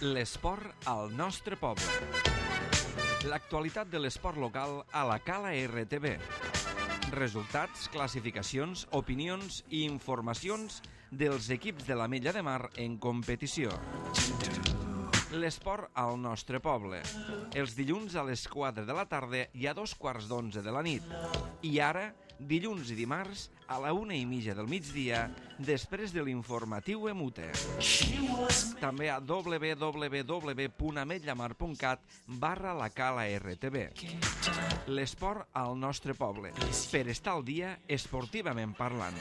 L'esport al nostre poble. L'actualitat de l'esport local a la Cala RTV. Resultats, classificacions, opinions i informacions dels equips de l'Ametlla de Mar en competició. L'esport al nostre poble. Els dilluns a les 4 de la tarda i a 2:15 de la nit. I ara, dilluns i dimarts, a la 1:30 del migdia, després de l'informatiu Emute. També a www.ametllamar.cat/la Cala RTV. L'esport al nostre poble. Per estar al dia esportivament parlant.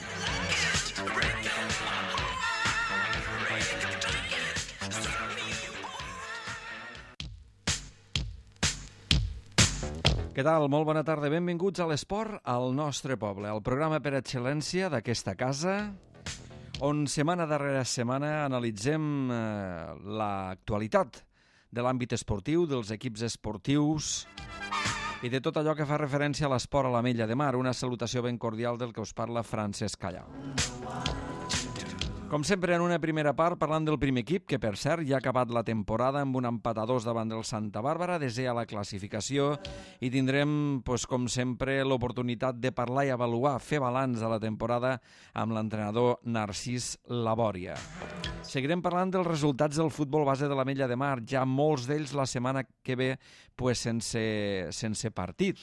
Què tal? Molt bona tarda. Benvinguts a l'Esport al nostre poble, el programa per excel·lència d'aquesta casa, on setmana darrere setmana analitzem l'actualitat de l'àmbit esportiu, dels equips esportius i de tot allò que fa referència a l'esport a l'Ametlla de Mar. Una salutació ben cordial del que us parla Francesc Callau. Com sempre, en una primera part, parlant del primer equip, que per cert ja ha acabat la temporada amb un empat a 2 davant del Santa Bàrbara, desè a la classificació, i tindrem, com sempre, l'oportunitat de parlar i avaluar, fer balanç de la temporada amb l'entrenador Narcís Labòria. Seguirem parlant dels resultats del futbol base de l'Ametlla de Mar, ja molts d'ells la setmana que ve sense partit.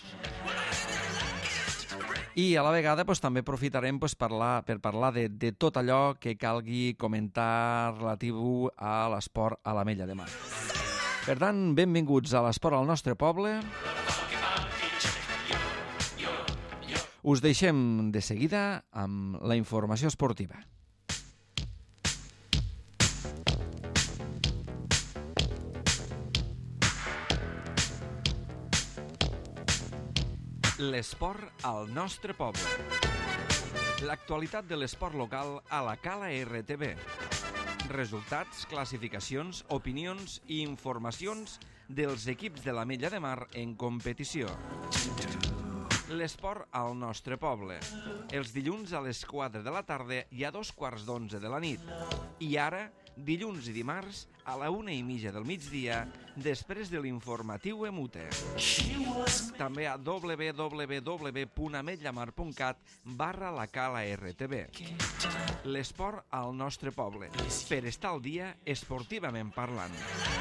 I a la vegada també aprofitarem per parlar de tot allò que calgui comentar relatiu a l'esport a l'Ametlla de Mar. Per tant, benvinguts a l'esport al nostre poble. Us deixem de seguida amb la informació esportiva. L'esport al nostre poble. L'actualitat de l'esport local a la Cala RTV. Resultats, classificacions, opinions i informacions dels equips de l'Ametlla de Mar en competició. L'esport al nostre poble. Els dilluns a les 4 de la tarda i a 2:15 de la nit. I ara, dilluns i dimarts, a la 1:30 del migdia, després de l'informatiu Emute. També a www.ametllamar.cat/la Cala RTV. L'esport al nostre poble. Per estar al dia esportivament parlant.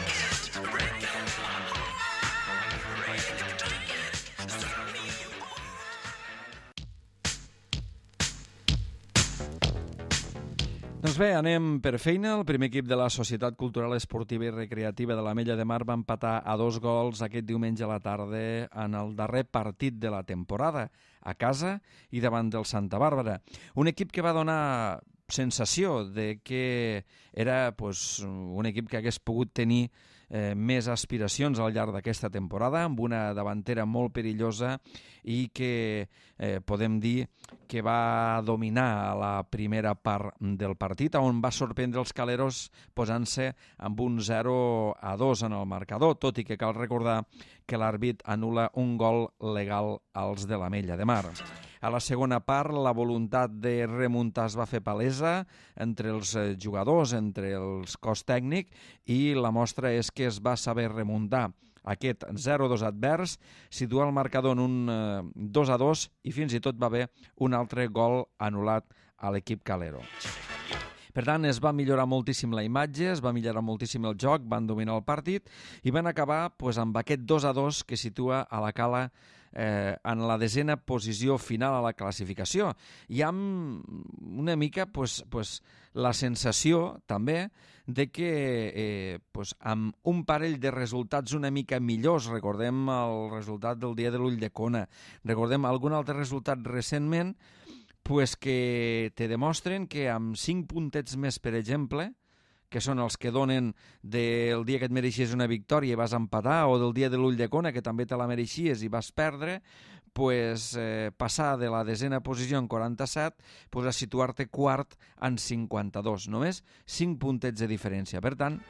Doncs bé, anem per feina. El primer equip de la Societat Cultural Esportiva i Recreativa de l'Ametlla de Mar va empatar a 2 gols aquest diumenge a la tarda en el darrer partit de la temporada, a casa i davant del Santa Bàrbara. Un equip que va donar sensació de que era un equip que hagués pogut tenir més aspiracions al llarg d'aquesta temporada, amb una davantera molt perillosa i que podem dir que va dominar la primera part del partit, on va sorprendre els caleros posant-se amb un 0-2 en el marcador, tot i que cal recordar que l'àrbit anul·la un gol legal als de l'Ametlla de Mar. A la segona part, la voluntat de remuntar es va fer palesa entre els jugadors, entre els cos tècnic, i la mostra és que es va saber remuntar. Aquest 0-2 advers situa el marcador en un 2-2 i fins i tot va haver un altre gol anul·lat a l'equip calero. Per tant, es va millorar moltíssim la imatge, es va millorar moltíssim el joc, van dominar el partit i van acabar amb aquest 2-2 que situa a la Cala en la 10ª posició final a la classificació. I amb una mica la sensació també de que amb un parell de resultats una mica millors, recordem el resultat del dia de l'Ulldecona, recordem algun altre resultat recentment, que te demostren que amb 5 puntets més, per exemple, que són els que donen del dia que et mereixies una victòria i vas empatar, o del dia de l'Ulldecona, que també te la mereixies i vas perdre, passar de la 10ª posició en 47 a situar-te quart en 52. Només 5 puntets de diferència. Per tant,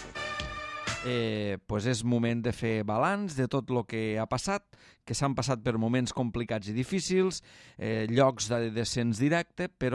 és moment de fer balanç de tot el que ha passat, que s'han passat per moments complicats i difícils, llocs de descens directe, però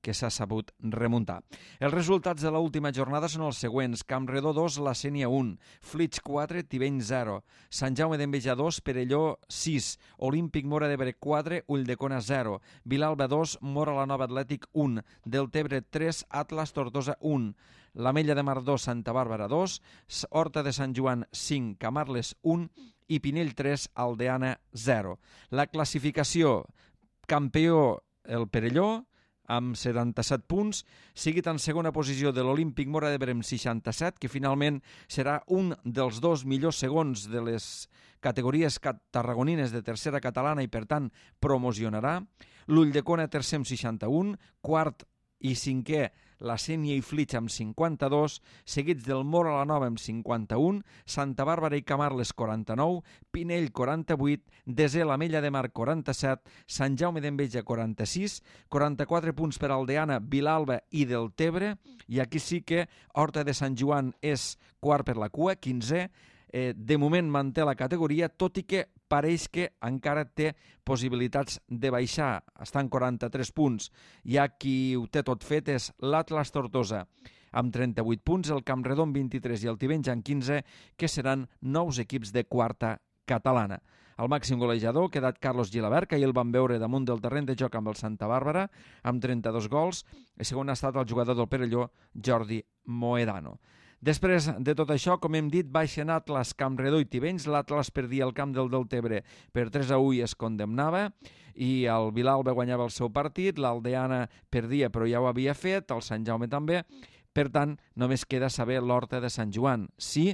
que s'ha sabut remuntar. Els resultats de l'última jornada són els següents: Campredó 2, La Sénia 1, Flix 4, Tivenys 0, Sant Jaume d'Enveja 2, Perelló 6, Olímpic Móra d'Ebre 4, Ulldecona 0, Vilalba 2, Móra la Nova Atlètic 1, Deltebre 3, Atlas Tortosa 1, l'Ametlla de Mar 2, Santa Bàrbara 2, Horta de Sant Joan 5, Camarles 1 i Pinell 3, Aldeana 0. La classificació: campió el Perelló amb 77 punts, seguit en segona posició de l'Olímpic Móra d'Ebre amb 67, que finalment serà un dels dos millors segons de les categories tarragonines de tercera catalana i, per tant, promocionarà. L'Ulldecona tercer amb 61, quart i cinquè la Sénia i Flix amb 52, seguits del Móra la Nova amb 51, Santa Bàrbara i Camarles 49, Pinell 48, desè l'Ametlla de Mar 47, Sant Jaume d'Enveja 46, 44 punts per Aldeana, Vilalba i Deltebre, i aquí sí que Horta de Sant Joan és quart per la cua, 15è, de moment manté la categoria, tot i que pareix que encara té possibilitats de baixar. Està en 43 punts. Hi ha qui ho té tot fet, és l'Atlas Tortosa amb 38 punts, el Campredó amb 23 i el Tivenys amb 15, que seran nous equips de quarta catalana. El màxim golejador ha quedat Carlos Gilabert, que ahir el van veure damunt del terreny de joc amb el Santa Bàrbara, amb 32 gols. El segon ha estat el jugador del Perelló, Jordi Moedano. Després de tot això, com hem dit, baixen Atlas, Campredó i Tivenys. L'Atlas perdia el camp del Deltebre per 3-1 i es condemnava, i el Vilalba guanyava el seu partit, l'Aldeana perdia però ja ho havia fet, el Sant Jaume també. Per tant, només queda saber l'Horta de Sant Joan. Si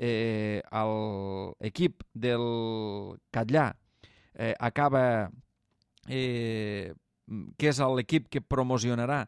l'equip del Catllà acaba, que és l'equip que promocionarà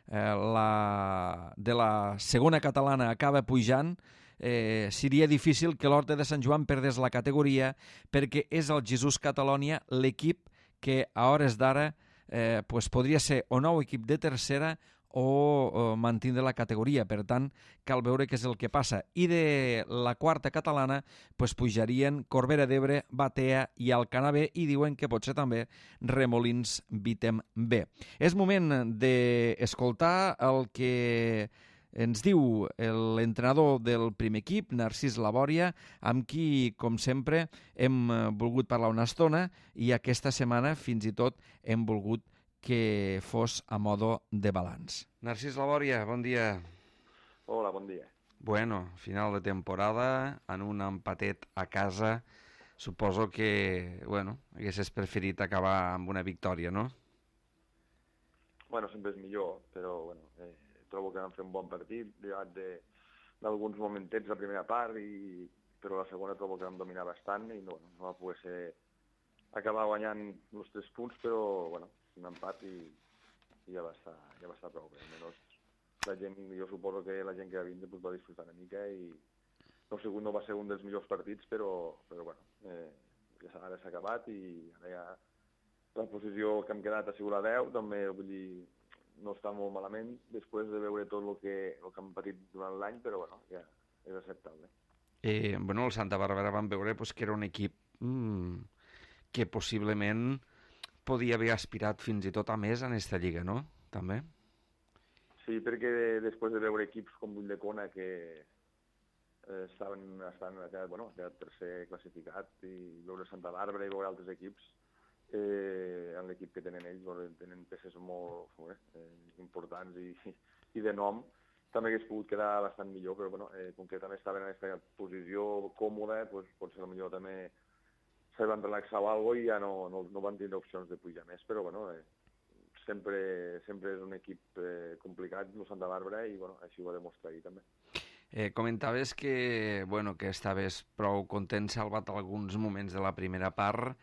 de la segona catalana, acaba pujant, seria difícil que l'Horta de Sant Joan perdés la categoria, perquè és el Jesús Catalònia l'equip que a hores d'ara podria ser o nou equip de tercera o mantindre la categoria. Per tant, cal veure què és el que passa. I de la quarta catalana pujarien Corbera d'Ebre, Batea i Alcanar B, i diuen que potser també Remolins Vitem B. És moment d'escoltar el que ens diu l'entrenador del primer equip, Narcís Labòria, amb qui, com sempre, hem volgut parlar una estona, i aquesta setmana fins i tot hem volgut que fos a modo de balanç. Narcís Labòria, bon dia. Hola, bon dia. Bueno, final de temporada, en un empatet a casa. Suposo que, haguessis preferit acabar amb una victòria, no? Bueno, sempre és millor, però, trobo que vam fer un bon partit, llevat d'alguns momentets la primera part, però la segona trobo que vam dominar bastant i no va poder ser acabar guanyant els 3 punts, però, un empat i ja va estar prou bé. Almenys la gent, jo suposo que la gent que va vindre va disfrutar una mica, i no va ser un dels millors partits, però ara s'ha acabat i ara ja la posició que hem quedat ha sigut la 10, també, vull dir, no està molt malament després de veure tot el que hem patit durant l'any, però ja és acceptable. El Santa Bàrbara vam veure que era un equip que possiblement podia haver aspirat fins i tot a més en aquesta lliga, no? També? Sí, perquè després de veure equips com Ulldecona que estan tercer classificat, i veure Santa Bàrbara i veure altres equips, en l'equip que tenen ells, tenen peces molt importants i de nom, també hagués pogut quedar bastant millor, però com que també estaven en aquesta posició còmoda, potser potser també se van relaxar o alguna cosa i ja no van tindre opcions de pujar més, però sempre és un equip complicat, el Santa Bàrbara, i així ho va demostrar ahir també. Comentaves que estaves prou content, salvat alguns moments de la primera part,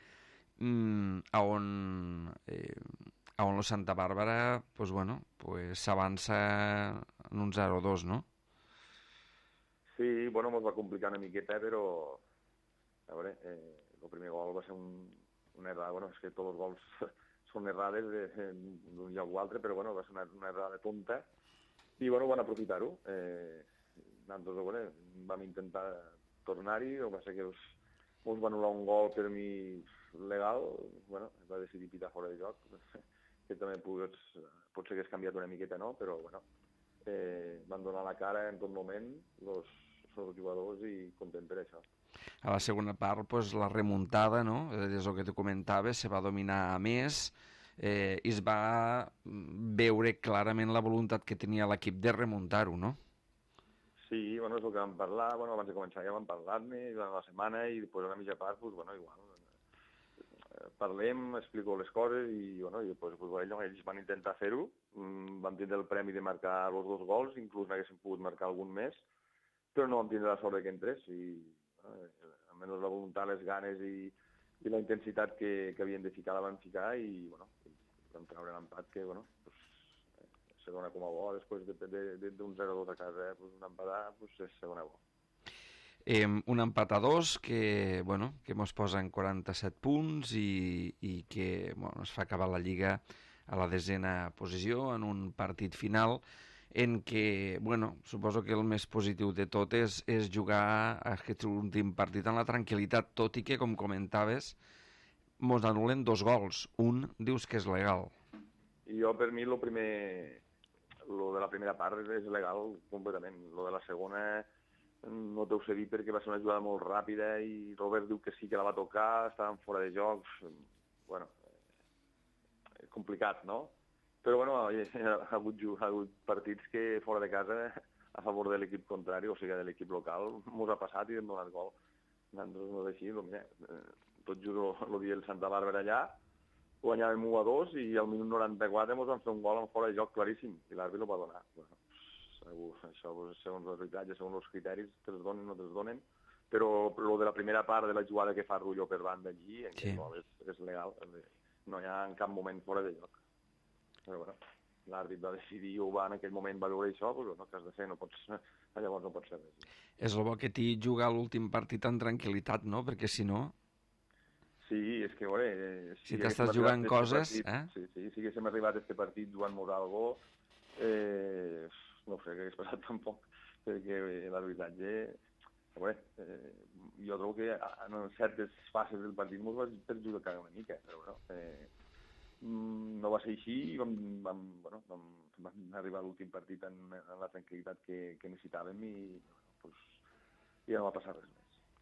on el Santa Bàrbara s'avança en un 0-2, no? Sí, ens va complicar una miqueta, però a veure, el primer gol va ser una errada, és que tots els gols són errades d'un lloc o altre, però va ser una errada tonta, i van aprofitar-ho. Nosaltres vam intentar tornar-hi, el que va ser que ens va anul·lar un gol per mi legal, va decidir pitar fora de joc, que també potser que has canviat una miqueta, no? Però, bueno, van donar la cara en tot moment els jugadors i content per això. A la segona part, pues, la remuntada, no? És el que tu comentaves, se va dominar més, i es va veure clarament la voluntat que tenia l'equip de remuntar-ho, no? Sí, bueno, és el que vam parlar, bueno, abans de començar ja vam parlar-ne durant la setmana i després a la mitja part, pues, bueno, igual, parlem, explico les coses i, bueno, i pues, ells van intentar fer-ho, vam tindre el premi de marcar els 2 gols, inclús n'haguéssim pogut marcar algun més, però no vam tindre la sort que entrés i, almenys la voluntat, les ganes i la intensitat que havien de ficar la van ficar i, bueno, vam treure l'empat que, bueno, pues, se dona com a bo, després d'un 0-2 a casa, pues, un empatar, pues, se dona bo. Un empat a 2 que, bueno, que mos posa en 47 punts i que, bueno, es fa acabar la Lliga a la 10ª posició en un partit final en què, bueno, suposo que el més positiu de tot és jugar aquest últim partit en la tranquil·litat, tot i que, com comentaves, mos anulen 2 gols. Un dius que és legal. I jo, per mi, lo de la primera part és legal completament. Lo de la segona no t'ho sé dir perquè va ser una jugada molt ràpida i Robert diu que sí que la va tocar, estaven fora de jocs. Bueno, és complicat, no? Però, bueno, hi ha hagut partits que fora de casa, a favor de l'equip contrari, o sigui, de l'equip local, mos ha passat i hem donat gol. Nosaltres no és així, mira, tot just el dia del Santa Bàrbara allà, guanyàvem 1-2 i al minut 94 mos van fer un gol en fora de joc claríssim i l'àrbit el va donar. Bueno, segur, això segons l'arbitratge, segons els criteris, te'ls donen o no te'ls donen, però el de la primera part de la jugada que fa Rullo per banda allí, sí, és legal, no hi ha en cap moment fora de joc. Però bueno, l'àrbit va decidir o en aquell moment va veure això, doncs no, que has de fer, llavors no pot ser res. És el bo que t'hi jugar l'últim partit en tranquil·litat, no? Perquè si no... Sí, és que, bueno... Si t'estàs jugant coses... Sí, si haguéssim arribat a aquest partit jugant-nos algo, no sé què hagués passat tampoc, perquè l'arbitratge... Jo trobo que en certes fases del partit ens va perjudicar una mica, però no va ser així i vam arribar a l'últim partit en la tranquil·litat que necessitàvem i ja no va passar res més.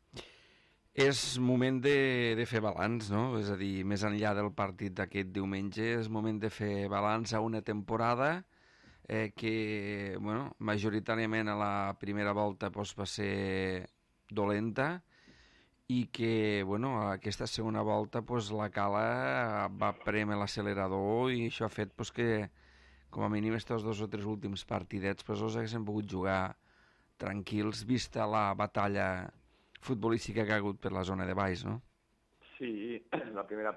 És moment de fer balanç, no? És a dir, més enllà del partit d'aquest diumenge, és moment de fer balanç a una temporada que, bueno, majoritàriament a la primera volta va ser dolenta i que, bueno, aquesta segona volta la Cala va prémer l'accelerador i això ha fet que, com a mínim, estos 2 o 3 últims partidets els haguéssim pogut jugar tranquils, vista la batalla futbolística que ha hagut per la zona de baix, no? Sí, la primera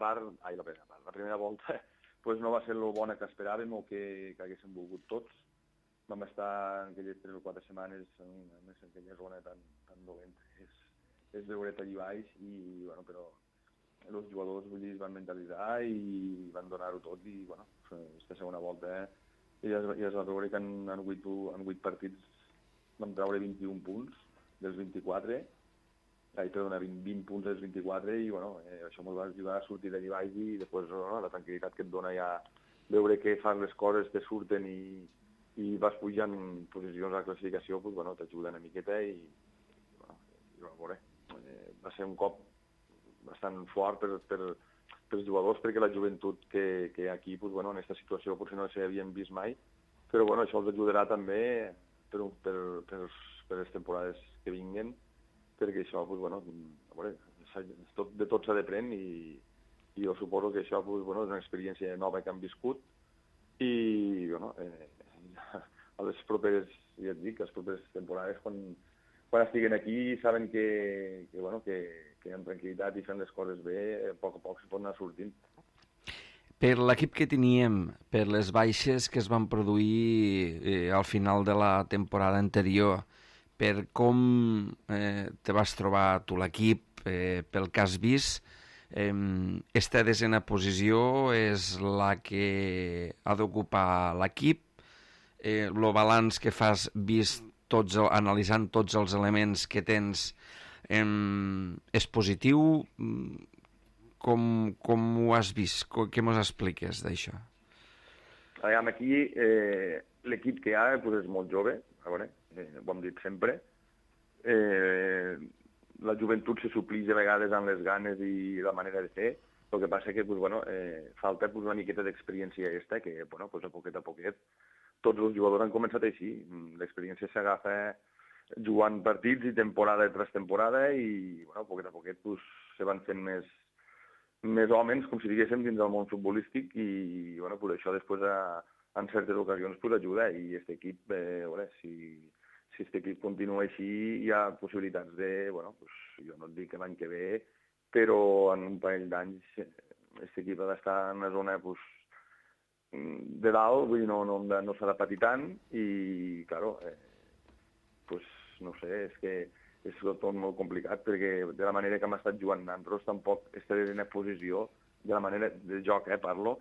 volta no va ser lo bona que esperàvem o que haguéssim volgut tots. Vam estar en aquelles 3 o 4 setmanes en aquella zona tan dolenta. És veure allà baix i, bueno, però els jugadors es van mentalitzar i van donar-ho tot i, bueno, aquesta segona volta ja es va veure que en 8 partits vam treure 21 punts dels 24, donar 20 punts dels 24 i, bueno, això ens va ajudar a sortir d'allà baix i després la tranquil·litat que et dona ja veure que fas les coses, te surten i vas pujant posicions a la classificació, bueno, t'ajuda una miqueta i, bueno, a veure, va ser un cop bastant fort pels jugadors perquè la joventut que aquí, bueno, en aquesta situació potser no s'havien vist mai, però, bueno, això els ajudarà també per les temporades que vinguen, perquè això, bueno, a veure, de tot s'ha d'aprendre i jo suposo que això, bueno, és una experiència nova que han viscut i, bueno, a les properes, ja et dic, les properes temporades, quan estiguen aquí saben que amb tranquil·litat i fent les coses bé, a poc se pot anar sortint. Per l'equip que teníem, per les baixes que es van produir al final de la temporada anterior, per com te vas trobar tu l'equip, pel que has vist, esta 10ª posició és la que ha d'ocupar l'equip, el balanç que fas vist analitzant tots els elements que tens és positiu. Com ho has vist? Què mos expliques d'això? Aviam, aquí l'equip que hi ha pues, és molt jove, a veure, ho hem dit sempre. La joventut se suplix a vegades amb les ganes i la manera de fer. El que passa que pues, bueno, falta pues, una miqueta d'experiència aquesta, que bueno, pues, a poquet tots els jugadors han començat així. L'experiència s'agafa jugant partits i temporada tras temporada i bueno, a poquet pues, se van fent més homes, com si diguéssim, dins del món futbolístic i bueno, pues, això després en certes ocasions pues, ajuda i aquest equip, veure, si aquest equip continua així hi ha possibilitats de, bueno, pues, jo no et dic que l'any que ve, però en un parell d'anys aquest equip ha d'estar en una zona pues, de dalt, vull dir, no s'ha de patir tant i, claro, pues, no sé, és que és tot molt complicat perquè de la manera que hem estat jugant nosaltres tampoc estaré en posició, de la manera de joc, parlo,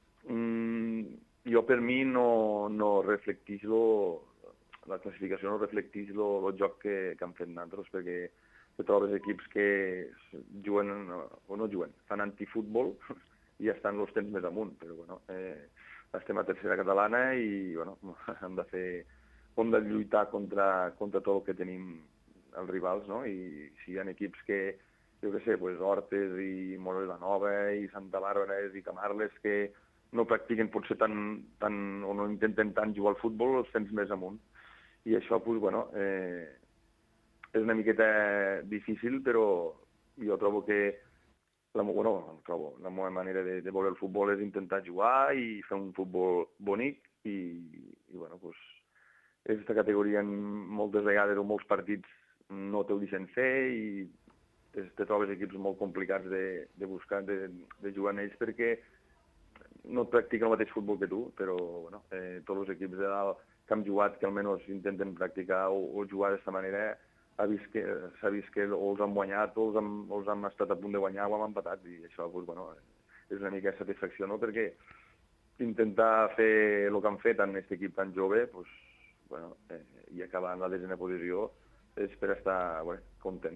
jo per mi no reflecteix la classificació no reflecteix el joc que hem fet nosaltres perquè te trobes equips que juguen o no juguen, fan antifutbol i estan els temps més amunt, però bueno, estem a tercera catalana i bueno, hem de lluitar contra tot el que tenim els rivals, no? I si hi ha equips que, jo què sé, pues, Hortes i Moros de la Nova i Santa Bàrbara i Camarles que no practiquen potser tant o no intenten tant jugar al futbol, els tens més amunt. I això, pues, bueno, és una miqueta difícil, però jo trobo que la meva manera de veure el futbol és intentar jugar i fer un futbol bonic i bueno, pues, aquesta categoria moltes vegades o molts partits no t'ho deixen fer i te trobes equips molt complicats de buscar, de jugar en ells perquè no practiquen el mateix futbol que tu, però bueno, tots els equips de dalt que han jugat, que almenys intenten practicar o jugar d'aquesta manera, s'ha vist que o els han guanyat o els han estat a punt de guanyar o han empatat i això pues, bueno, és una mica de satisfacció, no? Perquè intentar fer el que han fet en aquest equip tan jove pues, bueno, i acabar en la desena posició és per estar content.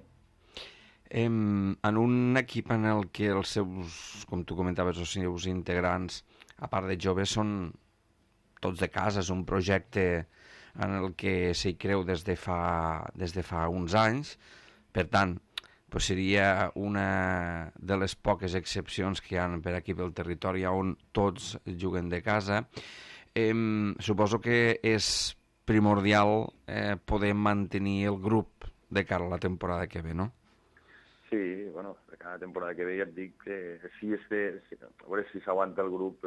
En un equip en el que els seus, com tu comentaves, els seus integrants, a part de joves, són tots de casa, és un projecte en el que s'hi creu des de fa uns anys, per tant, pues seria una de les poques excepcions que hi ha per aquí pel territori on tots juguen de casa. Suposo que és primordial poder mantenir el grup de cara a la temporada que ve, no? Sí, bueno, de cada temporada que ve ja et dic que a veure si s'aguanta el grup,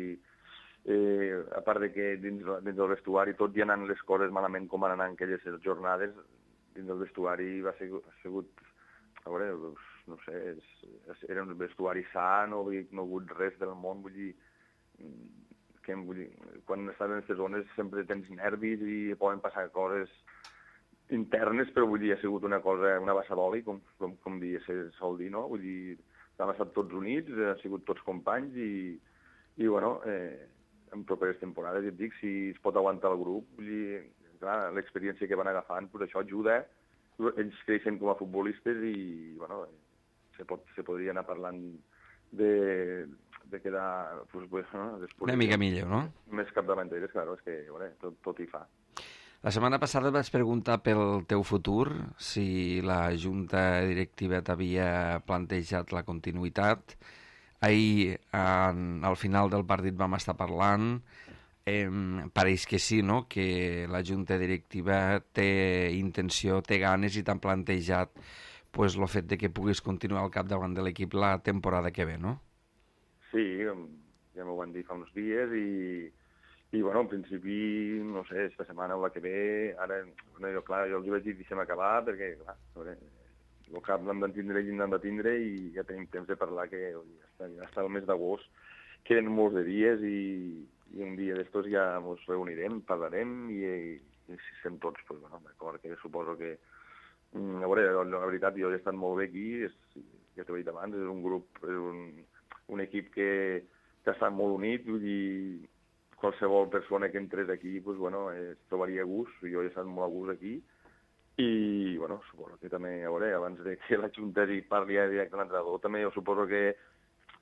a part de que dins del vestuari tot ja anant les coses malament com van anar aquelles jornades, dins del vestuari ha sigut, a veure, no sé, era un vestuari sa, no ha hagut res del món, vull dir, quan estàs en aquestes zones sempre tens nervis i poden passar coses internes, però vull dir, ha sigut una cosa, una bassadoli, com se sol dir, no? Vull dir, hem estat tots units, han sigut tots companys i bueno, en properes temporades, ja et dic, si es pot aguantar el grup, vull dir, clar, l'experiència que van agafant, pues això ajuda, ells creixen com a futbolistes i, bueno, se podria anar parlant de quedar pues, no? Una mica millor, no? Més capdavanteres, clar, és que tot hi fa. La setmana passada et vaig preguntar pel teu futur, si la junta directiva t'havia plantejat la continuïtat. Ahir, al final del partit vam estar parlant, pareix que sí, no?, que la junta directiva té intenció, té ganes i t'han plantejat pues, el fet de que puguis continuar al capdavant de l'equip la temporada que ve, no? Sí, ja m'ho van dir fa uns dies i bueno, en principi, no sé, esta setmana o la que ve, ara, jo els vaig dir deixem acabar perquè, clar, el cap l'hem de tindre i l'hem de tindre i ja tenim temps de parlar que ja està el mes d'agost, queden molts de dies i un dia d'estos ja ens reunirem, parlarem i si estem tots, pues, bueno, d'acord, que suposo que a veure, la veritat, jo he estat molt bé aquí, ja t'ho he dit abans, és un grup, és un equip que ha estat molt unit, vull dir, qualsevol persona que entrés aquí, pues, bueno, es trobaria a gust, jo he estat molt a gust aquí, i, bueno, suposo que també, a veure, abans de que la Junta hi parli directe a l'entrenador, també jo suposo que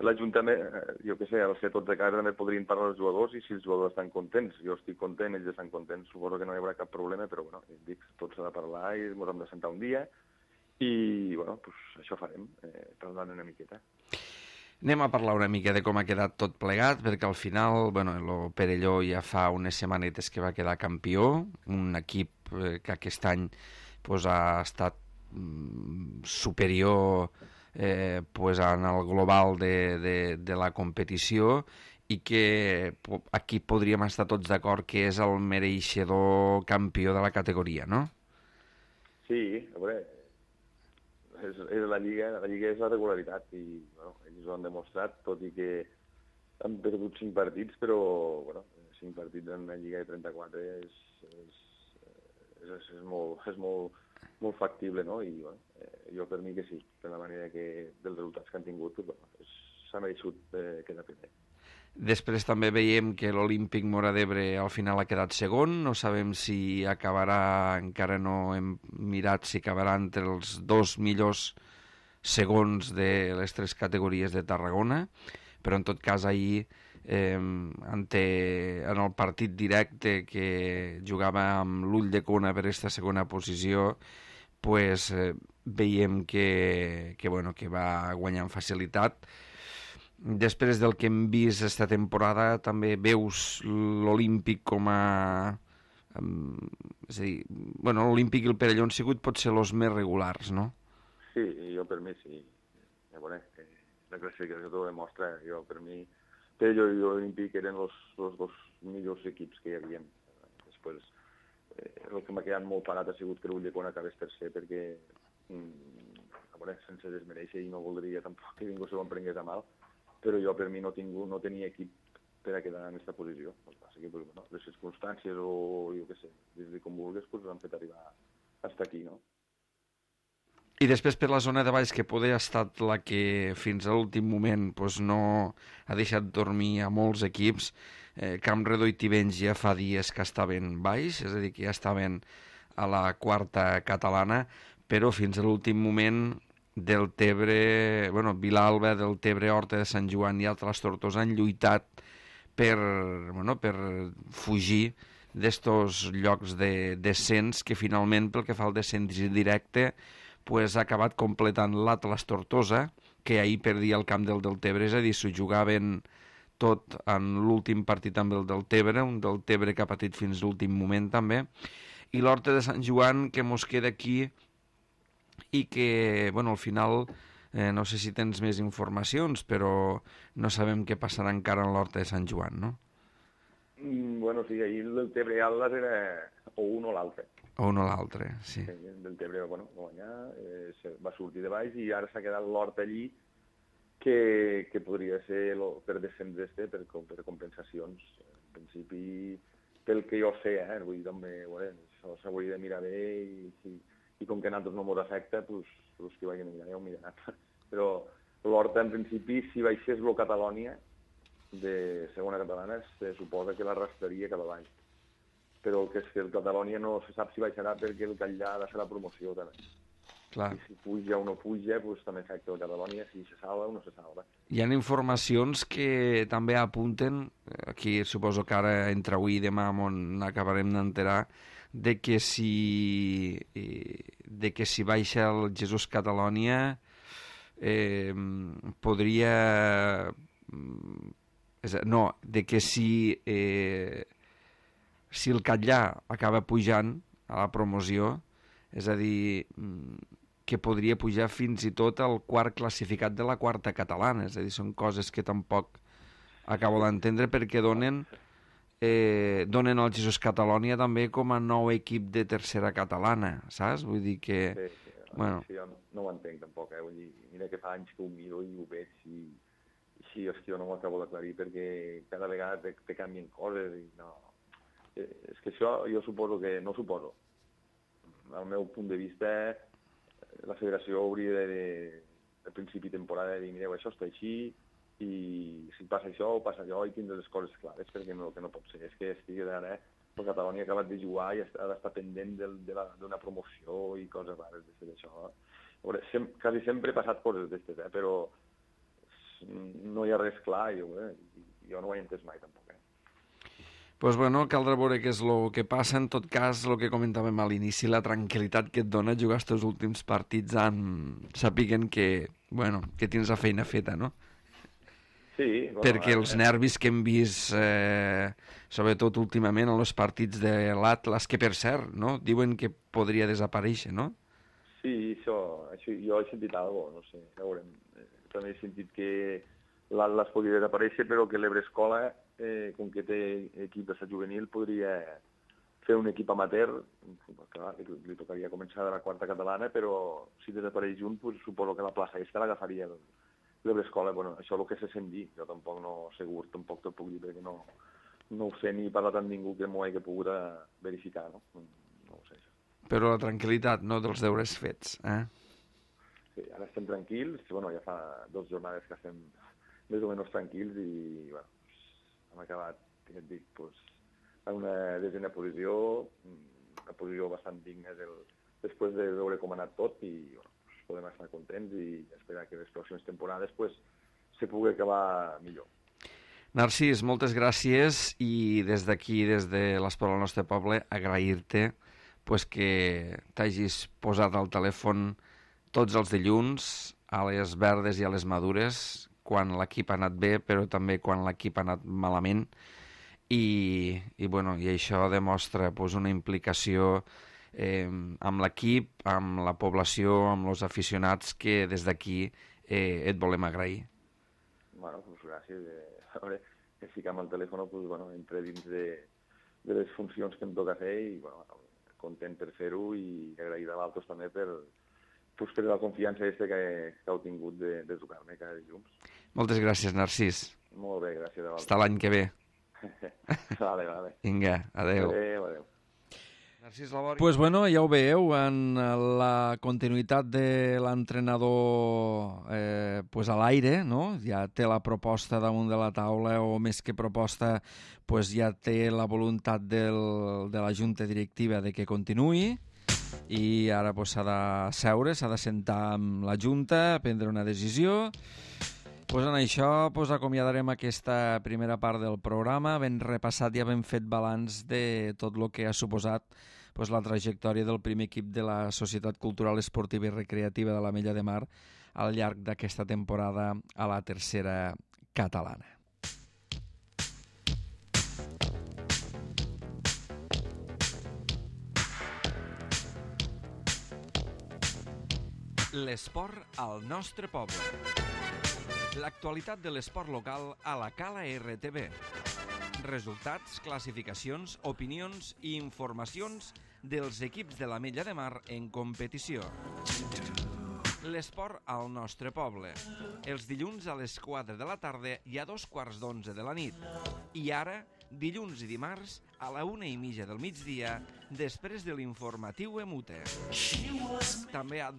l'Ajuntament, jo què sé, al ser tots a casa també podrien parlar els jugadors i si els jugadors estan contents, jo estic content, ells estan contents, suposo que no hi haurà cap problema, però bueno, dic, tot s'ha de parlar i ens hem de sentar un dia i bueno, pues, això farem, parlant una miqueta. Anem a parlar una mica de com ha quedat tot plegat, perquè al final, bueno, el Perelló ja fa unes setmanetes que va quedar campió, un equip que aquest any pues, ha estat superior pues, en el global de la competició i que aquí podríem estar tots d'acord que és el mereixedor campió de la categoria, no? Sí, a veure, és la Lliga és la regularitat i bueno, ells ho han demostrat, tot i que han perdut 5 partits, però bueno, 5 partits en una Lliga de 34 és molt factible, no? I bueno, jo per mi que sí, per la manera dels resultats que han tingut, pues, bueno, s'ha merescut quedar primer. Després també veiem que l'Olímpic Móra d'Ebre al final ha quedat segon, no sabem si acabarà, encara no hem mirat si acabarà entre els 2 millors segons de les 3 categories de Tarragona, però en tot cas ahir en el partit directe que jugava amb l'ull de cona per aquesta segona posició, pues, veiem que va guanyar amb facilitat. Després del que hem vist esta temporada, també veus l'Olímpic com a... és a dir, bueno, l'Olímpic i el Perelló han sigut potser els més regulars, no? Sí, jo per mi sí. Bueno, la classificació ho demostra. Jo per mi, Perelló i l'Olímpic eren els 2 millors equips que hi havia. Després, el que m'ha quedat molt parat ha sigut que l'Ulldecona acabés tercer, perquè, sense desmereixer, i no voldria tampoc que ningú s'ho prengués a mal, però jo per mi no tenia equip per a quedar en aquesta posició. El que passa que pues, bueno, les circumstàncies o jo què sé, des com vulguis, pues, han fet arribar fins aquí, no? I després per la zona de baix, que poder ha estat la que fins a l'últim moment pues, no ha deixat dormir a molts equips, Campredó i Tivenys ja fa dies que estaven baix, és a dir, que ja estaven a la quarta catalana, però fins a l'últim moment del Tebre, bueno, Vilalba, del Tebre, Horta de Sant Joan i altres Tortosa han lluitat per fugir d'estos llocs de descens que finalment, pel que fa al descens directe, pues, ha acabat completant l'Atlas Tortosa, que ahir perdia el camp del Tebre, és a dir, s'ho jugaven tot en l'últim partit amb el del Tebre, un del Tebre que ha patit fins l'últim moment també, i l'Horta de Sant Joan, que mos queda aquí i que, bueno, al final, no sé si tens més informacions, però no sabem què passarà encara en l'Horta de Sant Joan, no? Bueno, sí, ahir el Tebre i Atlas era o un o l'altre. O un o l'altre, sí. Del Tebre, bueno, va guanyar, va sortir de baix i ara s'ha quedat l'Horta allí que podria ser per descens per compensacions. En principi, pel que jo sé, vull dir, també, això s'hauria de mirar bé i com que a nosaltres no ens afecta, doncs els que vagin a mirar ja ho miraran. Però l'Horta, en principi, si baixés el Catalonia de segona catalana, se suposa que l'arrastraria cap avall. Però el que és que el Catalonia no se sap si baixarà perquè el Catllà ha de ser la promoció també. Clar. I si puja o no puja, doncs també afecta el Catalonia, si se salva o no se salva. Hi ha informacions que també apunten, aquí suposo que ara entre avui i demà on acabarem d'enterar, de que si baixa el Jesús Catalonia podria... No, de que si el Catllà acaba pujant a la promoció, és a dir, que podria pujar fins i tot al quart classificat de la quarta catalana, és a dir, són coses que tampoc acabo d'entendre perquè donen el Jesús Catalonia també com a nou equip de tercera catalana, saps? Vull dir que... Sí, bueno. Sí, jo no ho entenc tampoc, Vull dir, mira que fa anys que ho miro i ho veig i sí, hòstia, no ho acabo d'aclarir perquè cada vegada te canvien coses i no... És que això jo suposo que... No suposo. Al meu punt de vista, la federació hauria de principi de temporada de dir, mireu, això està així, i si passa això o passa allò i tindre les coses clares, perquè el que no pot ser és que estigui ara el Catalonia ha acabat de jugar i ha d'estar pendent d'una promoció i coses rares d'això. Quasi sempre he passat coses d'estes, però no hi ha res clar, jo no ho he entès mai tampoc. Pues bueno, caldrà veure què és el que passa. En tot cas, el que comentàvem a l'inici, la tranquil·litat que et dona jugar els últims partits sapiguen que tens la feina feta, no? Sí. Perquè els nervis que hem vist, sobretot últimament, en els partits de l'Atlas, que per cert, no? Diuen que podria desaparèixer, no? Sí, això jo he sentit alguna cosa, no sé, ja veurem. També he sentit que l'Atlas podria desaparèixer, però que l'Ebre Escola, com que té equip de juvenil, podria fer un equip amateur. Clar, li tocaria començar de la quarta catalana, però si desapareix un, pues, suposo que la plaça aquesta l'agafaria l'Ebre Escola. Bueno, això és el que se sent dir. Jo tampoc no segur, tampoc te'l puc dir, perquè no ho sé ni parlat amb ningú que m'ho hagi pogut verificar, no? No ho sé. Però la tranquil·litat, no dels deures fets, Sí, ara estem tranquils. Bueno, ja fa 2 jornades que estem més o menys tranquils i, bueno, hem acabat, ja et dic, en una 10a posició, una posició bastant digna després de veure com ha anat tot i podem estar contents i esperar que les pròximes temporades se pugui acabar millor. Narcís, moltes gràcies i des d'aquí, des de l'Esport del nostre poble, agrair-te que t'hagis posat al telèfon tots els dilluns a les verdes i a les madures, quan l'equip ha anat bé, però també quan l'equip ha anat malament, i això demostra una implicació amb l'equip, amb la població, amb els aficionats, que des d'aquí et volem agrair. Bueno, gràcies. A veure, que ficar amb el telèfon, entre dins de les funcions que em toca fer i content per fer-ho i agrair a l'altres també per la confiança que heu tingut de trucar-me cada dilluns. Moltes gràcies, Narcís. Molt bé, gràcies a vosaltres. Fins l'any que ve. Vale. Vinga, adeu. Adeu. Narcís Labori. Pues bueno, ja ho veieu, en la continuïtat de l'entrenador a l'aire, no? Ja té la proposta damunt de la taula, o més que proposta, ja té la voluntat de la junta directiva de que continuï, i ara s'ha de seure, s'ha de sentar amb la junta, prendre una decisió. En això acomiadarem aquesta primera part del programa. Ben repassat, ja ben fet balanç de tot el que ha suposat la trajectòria del primer equip de la Societat Cultural, Esportiva i Recreativa de l'Ametlla de Mar al llarg d'aquesta temporada a la tercera catalana. L'esport al nostre poble. L'actualitat de l'esport local a la Cala RTV. Resultats, classificacions, opinions i informacions dels equips de l'Ametlla de Mar en competició. L'esport al nostre poble. Els dilluns a les 4 de la tarda i a 11:15 de la nit. I ara, dilluns i dimarts, a la 1:30 del migdia, després de l'informatiu Emute. També a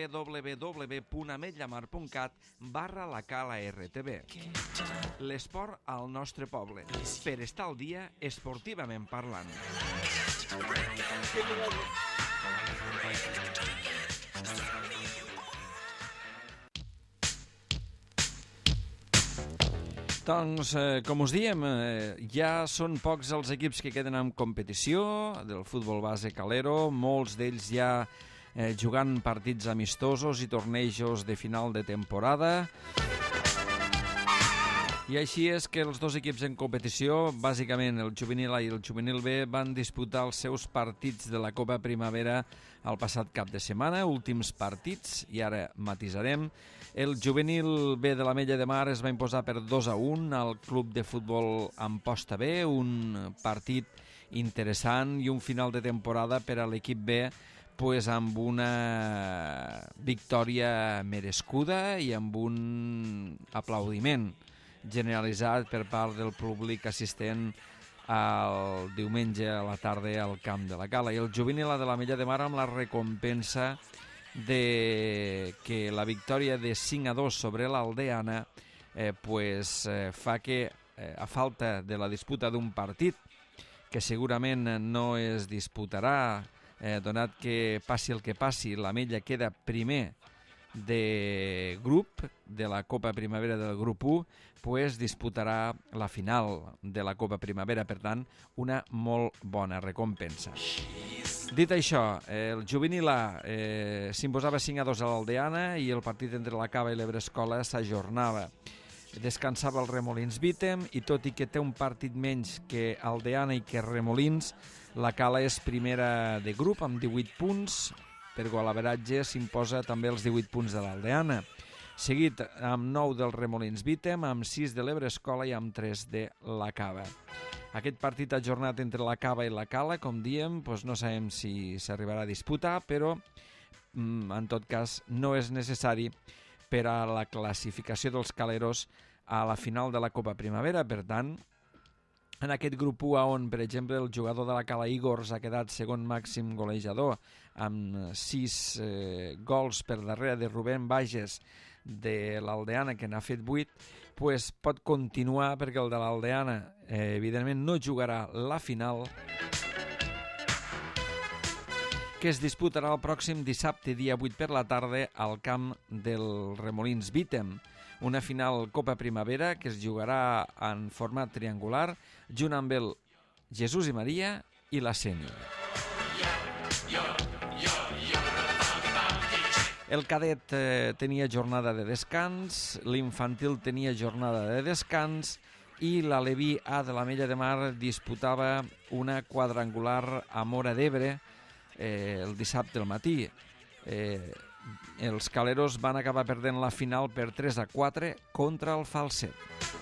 www.ametllamar.cat/la Cala RTV. L'esport al nostre poble, per estar al dia esportivament parlant. Doncs, com us diem, ja són pocs els equips que queden en competició del futbol base calero, molts d'ells ja jugant partits amistosos i tornejos de final de temporada. I així és que els dos equips en competició, bàsicament el juvenil A i el juvenil B, van disputar els seus partits de la Copa Primavera el passat cap de setmana, últims partits, i ara matisarem. El juvenil B de l'Ametlla de Mar es va imposar per 2-1 al club de futbol Amposta B, un partit interessant i un final de temporada per a l'equip B amb una victòria merescuda i amb un aplaudiment generalitzat per part del públic assistent el diumenge a la tarda al camp de la Cala. I el juvenil A de l'Ametlla de Mar amb la recompensa de que la victòria de 5-2 sobre l'Aldeana fa que, a falta de la disputa d'un partit que segurament no es disputarà, donat que passi el que passi, l'Ametlla queda primer de grup de la Copa Primavera del grup 1 pues disputarà la final de la Copa Primavera, per tant, una molt bona recompensa. Dit això, el juvenil A s'imposava 5-2 a l'Aldeana i el partit entre la Cava i l'Ebrescola s'ajornava. Descansava el Remolins Vítem i tot i que té un partit menys que Aldeana i que Remolins, la Cala és primera de grup amb 18 punts, per golaveratge s'imposa també els 18 punts de l'Aldeana, seguit amb 9 del Remolins Vítem, amb 6 de l'Ebrescola i amb 3 de la Cava. Aquest partit ajornat entre la Cava i la Cala, com diem, doncs no sabem si s'arribarà a disputar, però en tot cas no és necessari per a la classificació dels caleros a la final de la Copa Primavera. Per tant, en aquest grup 1 on, per exemple, el jugador de la Cala Igor ha quedat segon màxim golejador amb 6 gols per darrere de Rubén Bages de l'Aldeana, que n'ha fet 8, pues pot continuar perquè el de l'Aldeana evidentment no jugarà la final, que es disputarà el pròxim dissabte, dia 8 per la tarda, al camp del Remolins Vítem. Una final Copa Primavera que es jugarà en format triangular junt amb el Jesús i Maria i la Sénia. El cadet tenia jornada de descans, l'infantil tenia jornada de descans i l'Aleví A de l'Ametlla de Mar disputava una quadrangular a Móra d'Ebre el dissabte al matí. Els caleros van acabar perdent la final per 3-4 contra el Falset.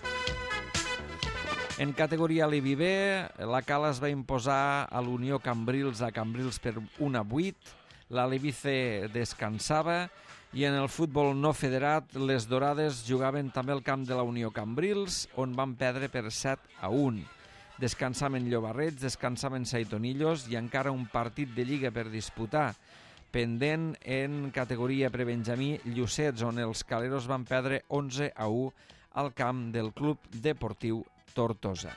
En categoria Aleví B, la Cala es va imposar a l'Unió Cambrils a Cambrils per 1-8, l'Aleví C descansava i en el futbol no federat les Dorades jugaven també al camp de la Unió Cambrils, on van perdre per 7-1. Descansaven Llobarrets, descansaven Saitonillos i encara un partit de Lliga per disputar, pendent en categoria prebenjamí Llucets, on els caleros van perdre 11-1 al camp del Club Deportiu Tortosa.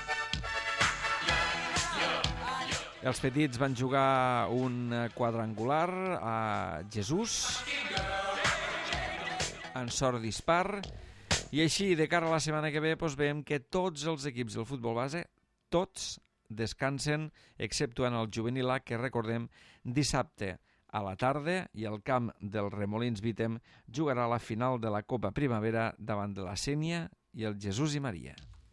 Els petits van jugar un quadrangular a Jesús, en sort dispar, i així, de cara a la setmana que ve, veiem que tots els equips del futbol base, tots descansen, exceptuant el juvenil A, que recordem, dissabte a la tarda, i el camp del Remolins Vítem jugarà la final de la Copa Primavera davant de la Sénia i el Jesús i Maria.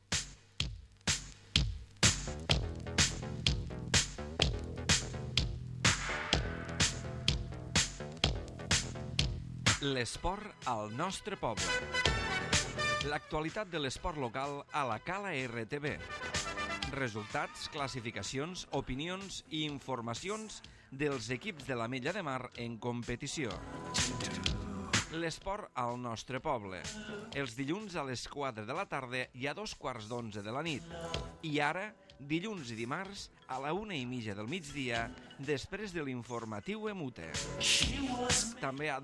L'esport al nostre poble. L'actualitat de l'esport local a la Cala RTV. Resultats, classificacions, opinions i informacions dels equips de l'Ametlla de Mar en competició. L'esport al nostre poble. Els dilluns a les 4 de la tarda i a 2:15 de la nit. I ara, dilluns i dimarts, a la 1:30 del migdia, després de l'informatiu Emute. També a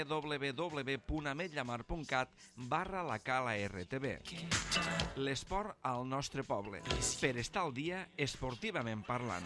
www.ametllamar.cat/la Cala RTV. L'esport al nostre poble, per estar al dia esportivament parlant.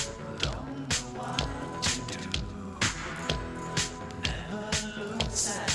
Side.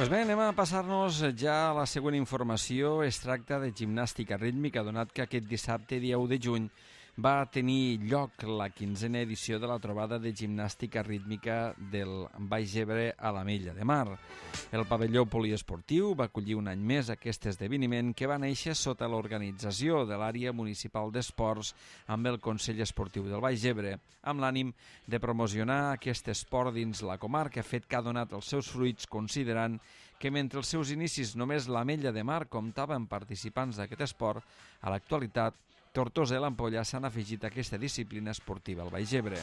Pues bé, anem a passar-nos ja a la següent informació. Es tracta de gimnàstica rítmica, donat que aquest dissabte, dia 1 de juny, va tenir lloc la 15a edició de la trobada de gimnàstica rítmica del Baix Ebre a l'Ametlla de Mar. El pavelló poliesportiu va acollir un any més aquest esdeveniment que va néixer sota l'organització de l'àrea municipal d'esports amb el Consell Esportiu del Baix Ebre, amb l'ànim de promocionar aquest esport dins la comarca, fet que ha donat els seus fruits considerant que mentre els seus inicis només l'Ametlla de Mar comptava amb participants d'aquest esport, a l'actualitat Tortosa i l'Ampolla s'han afegit a aquesta disciplina esportiva al Baix Ebre.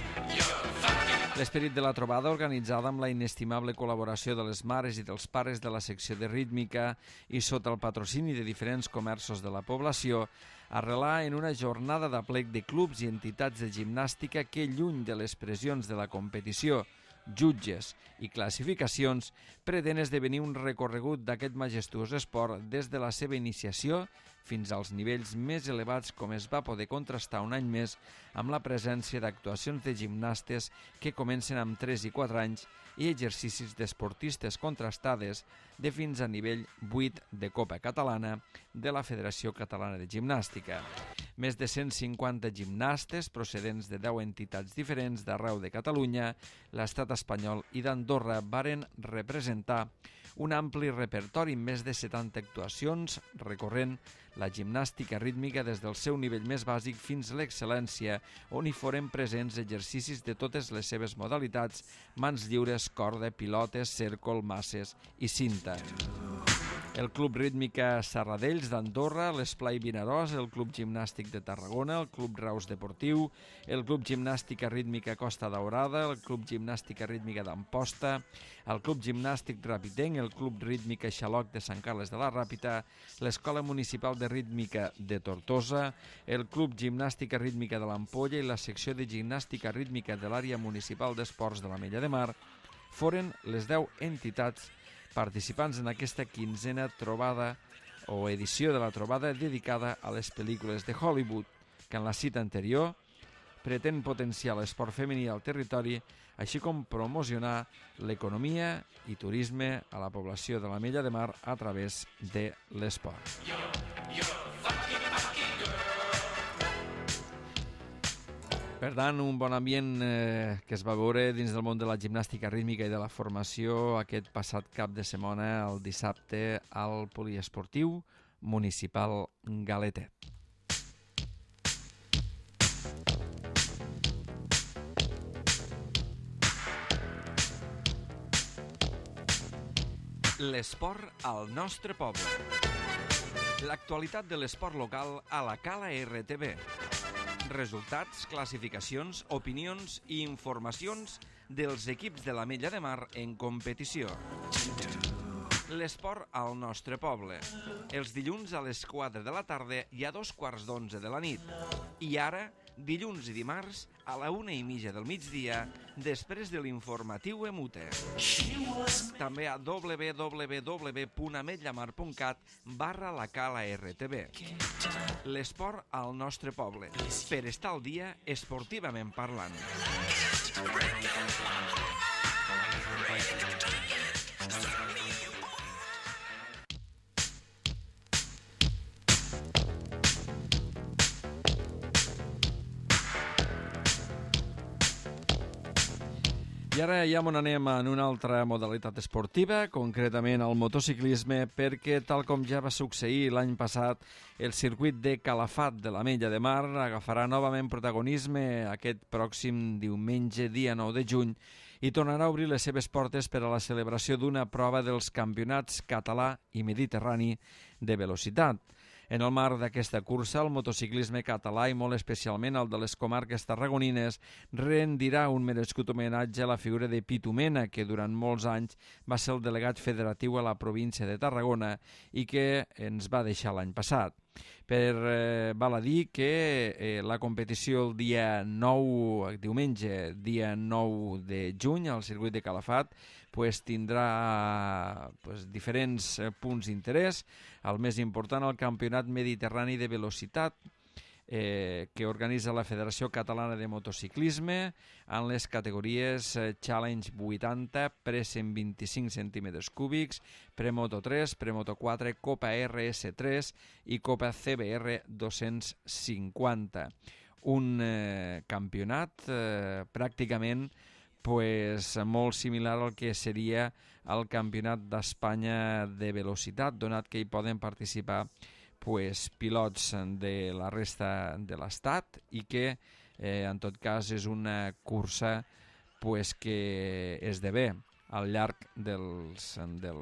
L'esperit de la trobada, organitzada amb la inestimable col·laboració de les mares i dels pares de la secció de rítmica i sota el patrocini de diferents comerços de la població, arrelà en una jornada d'aplec de clubs i entitats de gimnàstica que, lluny de les pressions de la competició, jutges i classificacions, pretén esdevenir un recorregut d'aquest majestuós esport des de la seva iniciació fins als nivells més elevats, com es va poder contrastar un any més amb la presència d'actuacions de gimnastes que comencen amb 3 i 4 anys i exercicis d'esportistes contrastades de fins a nivell 8 de Copa Catalana de la Federació Catalana de Gimnàstica. Més de 150 gimnastes procedents de 10 entitats diferents d'arreu de Catalunya, l'estat espanyol i d'Andorra varen representar un ampli repertori amb més de 70 actuacions recorrent la gimnàstica rítmica des del seu nivell més bàsic fins a l'excel·lència, on hi foren presents exercicis de totes les seves modalitats, mans lliures, corda, pilotes, cèrcol, masses i cinta. El Club Rítmica Serradells d'Andorra, l'Esplai Vinaròs, el Club Gimnàstic de Tarragona, el Club Reus Deportiu, el Club Gimnàstica Rítmica Costa Daurada, el Club Gimnàstica Rítmica d'Amposta, el Club Gimnàstic Rapitenc, el Club Rítmica Xaloc de Sant Carles de la Ràpita, l'Escola Municipal de Rítmica de Tortosa, el Club Gimnàstica Rítmica de l'Ampolla i la secció de gimnàstica rítmica de l'àrea municipal d'esports de l'Ametlla de Mar foren les 10 entitats participants en aquesta 15a trobada o edició de la trobada dedicada a les pel·lícules de Hollywood, que en la cita anterior pretén potenciar l'esport femení al territori, així com promocionar l'economia i turisme a la població de l'Ametlla de Mar a través de l'esport. Per tant, un bon ambient que es va veure dins del món de la gimnàstica rítmica i de la formació aquest passat cap de setmana, el dissabte, al poliesportiu municipal Galetet. L'esport al nostre poble. L'actualitat de l'esport local a la Cala RTV. Resultats, classificacions, opinions i informacions dels equips de l'Ametlla de Mar en competició. L'esport al nostre poble. Els dilluns a les 4 de la tarda i a 2:15 de la nit. I ara, dilluns i dimarts, a la 1:30 del migdia, després de l'informatiu Emute. També a www.ametllamar.cat/la-cala-rtb. L'esport al nostre poble, per estar al dia esportivament parlant. I ara ja on anem en una altra modalitat esportiva, concretament al motociclisme, perquè, tal com ja va succeir l'any passat, el circuit de Calafat de l'Ametlla de Mar agafarà novament protagonisme aquest pròxim diumenge, dia 9 de juny, i tornarà a obrir les seves portes per a la celebració d'una prova dels campionats català i mediterrani de velocitat. En el marc d'aquesta cursa, el motociclisme català i molt especialment el de les comarques tarragonines rendirà un merescut homenatge a la figura de Pitu Mena, que durant molts anys va ser el delegat federatiu a la província de Tarragona i que ens va deixar l'any passat. Val a dir que la competició el dia 9, diumenge, dia 9 de juny, al circuit de Calafat, tindrà diferents punts d'interès. El més important, el Campionat Mediterrani de Velocitat, que organitza la Federació Catalana de Motociclisme en les categories Challenge 80, Pre-125 centímetres cúbics, Premoto 3, Premoto 4, Copa RS3 i Copa CBR 250. Un campionat pràcticament molt similar al que seria el Campionat d'Espanya de velocitat, donat que hi poden participar pilots de la resta de l'Estat i que en tot cas és una cursa que esdevé al llarg dels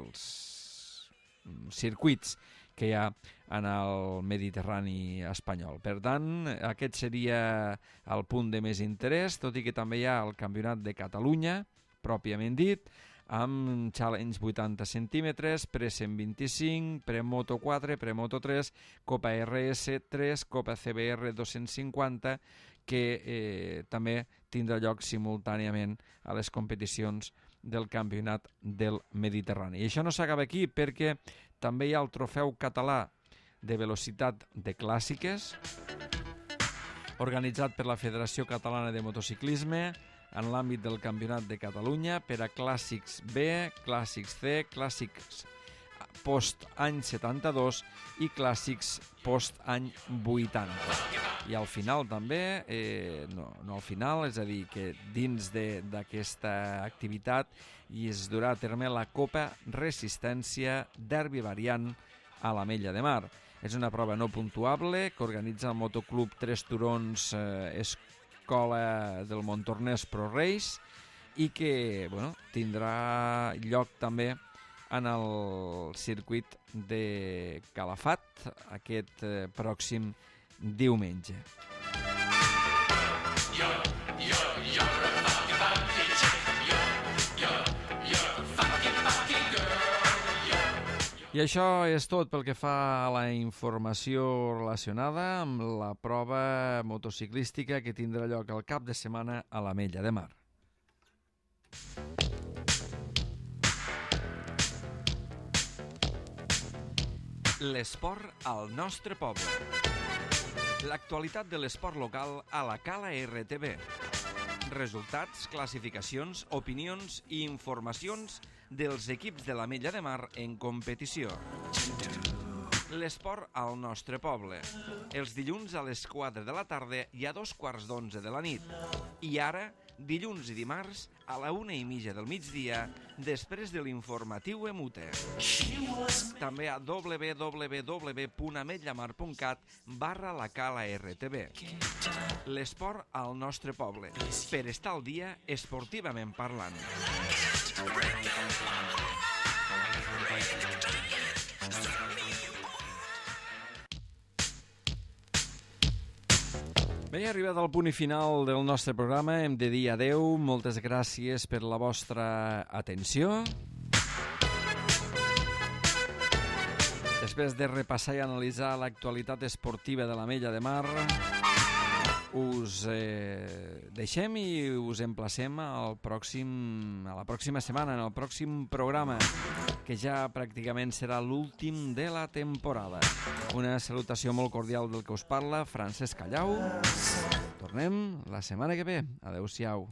circuits que hi ha en el Mediterrani espanyol. Per tant, aquest seria el punt de més interès, tot i que també hi ha el Campionat de Catalunya, pròpiament dit, amb Challenge 80 centímetres, Pre-125, Premoto 4, Premoto 3, Copa RS3, Copa CBR 250, que també tindrà lloc simultàniament a les competicions del Campionat del Mediterrani. I això no s'acaba aquí, perquè també hi ha el Trofeu Català de Velocitat de Clàssiques, organitzat per la Federació Catalana de Motociclisme, en l'àmbit del Campionat de Catalunya per a Clàssics B, Clàssics C, Clàssics post-any 72 i Clàssics post-any 80. I al final també, no al final, és a dir, que dins d'aquesta activitat es durà a terme la Copa Resistència Derbi Variant a l'Ametlla de Mar. És una prova no puntuable que organitza el Motoclub Tres Turons Escola del Montornès Pro Race i que tindrà lloc també en el circuit de Calafat aquest pròxim diumenge. I això és tot pel que fa a la informació relacionada amb la prova motociclística que tindrà lloc al cap de setmana a l'Ametlla de Mar. L'esport al nostre poble. L'actualitat de l'esport local a la Cala RTV. Resultats, classificacions, opinions i informacions dels equips de l'Ametlla de Mar en competició. L'esport al nostre poble. Els dilluns a les 4 de la tarda i a 2:15 de la nit. I ara, dilluns i dimarts, a la 1:30 del migdia, després de l'informatiu EMUTE. També a www.ametllamar.cat/la Cala RTV. L'esport al nostre poble. Per estar al dia, esportivament parlant. Bé, arribat al punt i final del nostre programa, hem de dir adeu. Moltes gràcies per la vostra atenció. Després de repassar i analitzar l'actualitat esportiva de l'Ametlla de Mar, us deixem i us emplacem a la pròxima setmana, en el pròxim programa, que ja pràcticament serà l'últim de la temporada. Una salutació molt cordial del que us parla, Francesc Callau. Tornem la setmana que ve. Adéu-siau.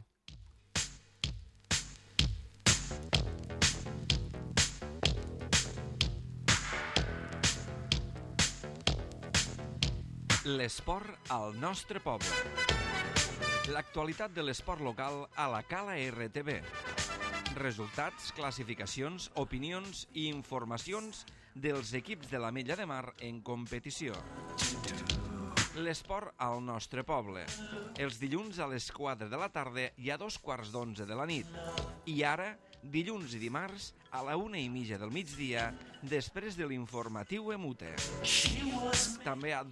L'esport al nostre poble. L'actualitat de l'esport local a la Cala RTV. Resultats, classificacions, opinions i informacions dels equips de l'Ametlla de Mar en competició. L'esport al nostre poble. Els dilluns a les 4 de la tarda i a 2:15 de la nit. I ara, dilluns i dimarts, a la 1:30 del migdia, després de l'informatiu EMUTE. També a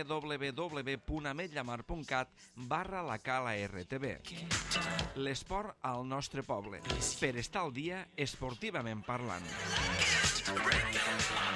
www.ametllamar.cat/la Cala RTV. L'esport al nostre poble. Per estar al dia, esportivament parlant.